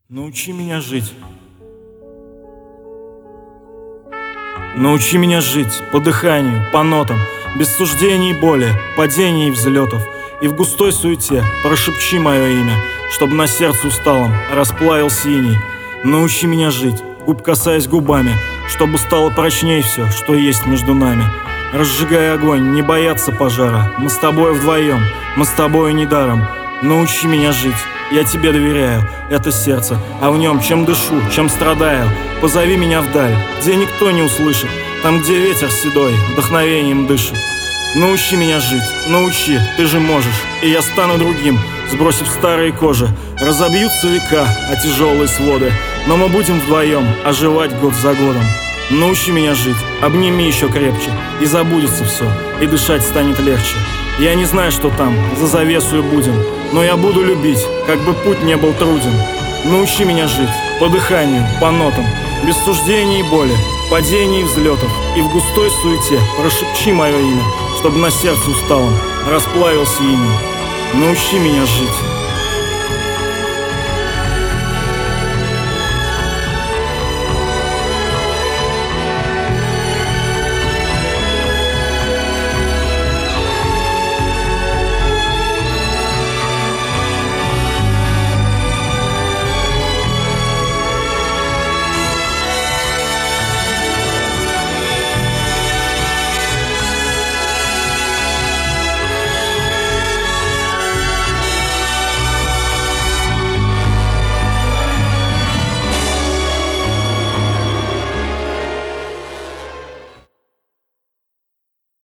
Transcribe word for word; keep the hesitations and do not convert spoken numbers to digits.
Научи меня жить. Научи меня жить по дыханию, по нотам, без суждений и боли, падений и взлетов. И в густой суете прошепчи мое имя, чтобы на сердце усталом расплавил синий. Научи меня жить, губ касаясь губами, чтобы стало прочней все, что есть между нами. Разжигай огонь, не бояться пожара. Мы с тобой вдвоем, мы с тобой недаром. Научи меня жить, я тебе доверяю, это сердце, а в нем чем дышу, чем страдаю. Позови меня вдаль, где никто не услышит, там, где ветер седой вдохновением дышит. Научи меня жить, научи, ты же можешь, и я стану другим, сбросив старые кожи. Разобьются века, а тяжелые своды, но мы будем вдвоем оживать год за годом. Научи меня жить, обними еще крепче, и забудется все, и дышать станет легче. Я не знаю, что там, за завесою будем, но я буду любить, как бы путь не был труден. Научи меня жить, по дыханию, по нотам, без суждений и боли, падений и взлетов. И в густой суете прошепчи мое имя, чтобы на сердце усталом расплавился иней. Научи меня жить.